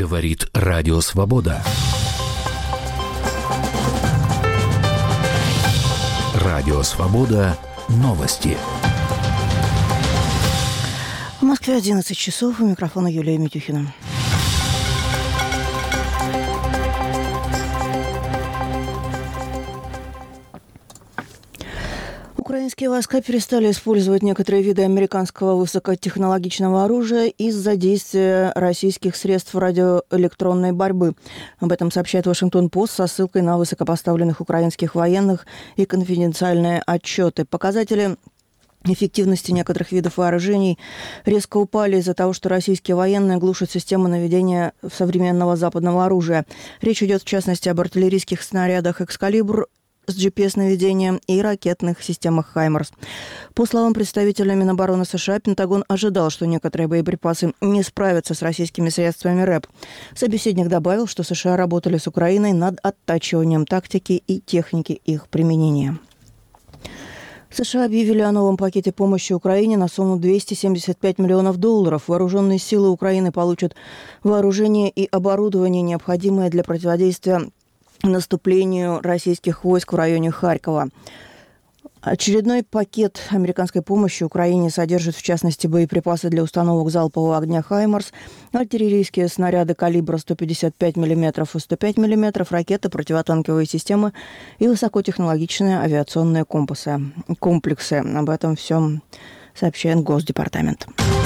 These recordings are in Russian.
Говорит Радио Свобода. Радио Свобода. Новости. В Москве 11 часов. У микрофона Юлия Митюхина. Украинские войска перестали использовать некоторые виды американского высокотехнологичного оружия из-за действия российских средств радиоэлектронной борьбы. Об этом сообщает Вашингтон-Пост со ссылкой на высокопоставленных украинских военных и конфиденциальные отчеты. Показатели эффективности некоторых видов вооружений резко упали из-за того, что российские военные глушат системы наведения современного западного оружия. Речь идет, в частности, об артиллерийских снарядах «Экскалибр» с GPS-наведением и ракетных системах «Хаймарс». По словам представителя Минобороны США, Пентагон ожидал, что некоторые боеприпасы не справятся с российскими средствами РЭБ. Собеседник добавил, что США работали с Украиной над оттачиванием тактики и техники их применения. США объявили о новом пакете помощи Украине на сумму $275 миллионов. Вооруженные силы Украины получат вооружение и оборудование, необходимое для противодействия наступлению российских войск в районе Харькова. Очередной пакет американской помощи Украине содержит, в частности, боеприпасы для установок залпового огня «Хаймарс», артиллерийские снаряды калибра 155 мм и 105 мм, ракеты, противотанковые системы и высокотехнологичные авиационные комплексы. Об этом всем сообщает Госдепартамент.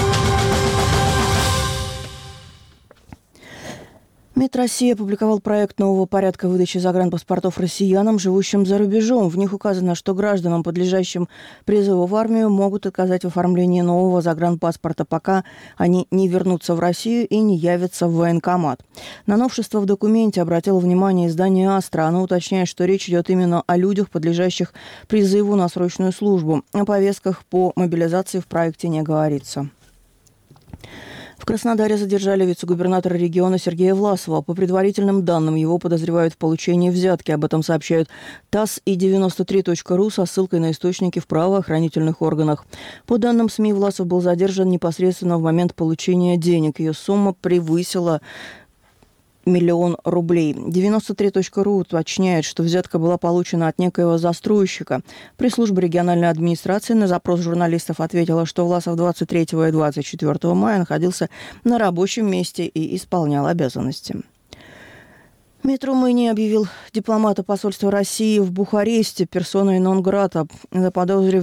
МИД России опубликовал проект нового порядка выдачи загранпаспортов россиянам, живущим за рубежом. В них указано, что гражданам, подлежащим призыву в армию, могут отказать в оформлении нового загранпаспорта, пока они не вернутся в Россию и не явятся в военкомат. На новшество в документе обратило внимание издание «Астра». Оно уточняет, что речь идет именно о людях, подлежащих призыву на срочную службу. О повестках по мобилизации в проекте не говорится. В Краснодаре задержали вице-губернатора региона Сергея Власова. По предварительным данным, его подозревают в получении взятки. Об этом сообщают ТАСС и 93.ру со ссылкой на источники в правоохранительных органах. По данным СМИ, Власов был задержан непосредственно в момент получения денег. Ее сумма превысила $1 миллион. 93.ру уточняет, что взятка была получена от некоего застройщика. Пресс-служба региональной администрации на запрос журналистов ответила, что Власов 23 и 24 мая находился на рабочем месте и исполнял обязанности. МИД Румынии объявил дипломата посольства России в Бухаресте персоной нон-грата. Его заподозрили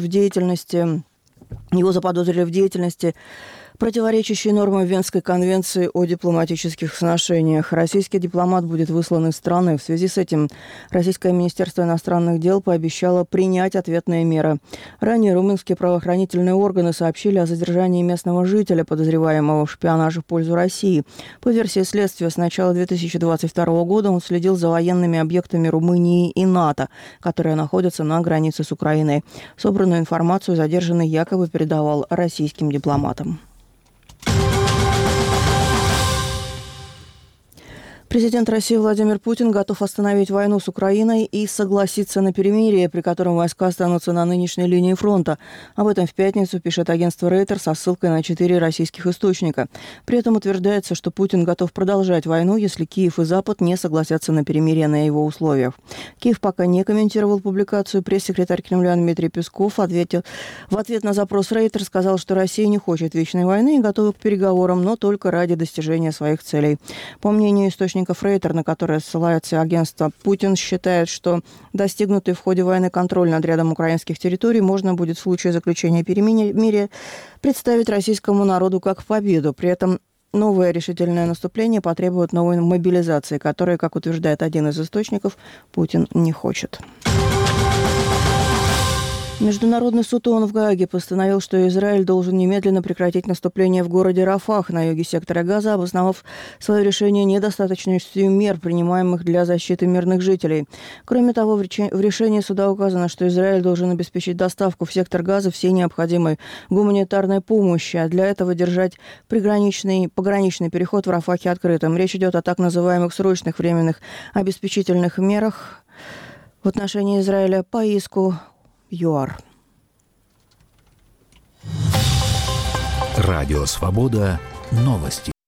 в деятельности, противоречащей нормам Венской конвенции о дипломатических сношениях. Российский дипломат будет выслан из страны. В связи с этим Российское министерство иностранных дел пообещало принять ответные меры. Ранее румынские правоохранительные органы сообщили о задержании местного жителя, подозреваемого в шпионаже в пользу России. По версии следствия, с начала 2022 года он следил за военными объектами Румынии и НАТО, которые находятся на границе с Украиной. Собранную информацию задержанный якобы передавал российским дипломатам. Президент России Владимир Путин готов остановить войну с Украиной и согласиться на перемирие, при котором войска останутся на нынешней линии фронта. Об этом в пятницу пишет агентство Рейтер со ссылкой на 4 российских источника. При этом утверждается, что Путин готов продолжать войну, если Киев и Запад не согласятся на перемирие на его условиях. Киев пока не комментировал публикацию. Пресс-секретарь Кремля Дмитрий Песков в ответ на запрос Рейтер сказал, что Россия не хочет вечной войны и готова к переговорам, но только ради достижения своих целей. По мнению источника Рейтер, на которое ссылается агентство, Путин считает, что достигнутый в ходе войны контроль над рядом украинских территорий можно будет в случае заключения перемирия представить российскому народу как победу. При этом новое решительное наступление потребует новой мобилизации, которой, как утверждает один из источников, Путин не хочет. Международный суд ООН в Гааге постановил, что Израиль должен немедленно прекратить наступление в городе Рафах на юге сектора Газа, обосновав свое решение недостаточностью мер, принимаемых для защиты мирных жителей. Кроме того, в решении суда указано, что Израиль должен обеспечить доставку в сектор Газа всей необходимой гуманитарной помощи, а для этого держать пограничный переход в Рафахе открытым. Речь идет о так называемых срочных временных обеспечительных мерах в отношении Израиля по иску ЮАР. Радио Свобода. Новости.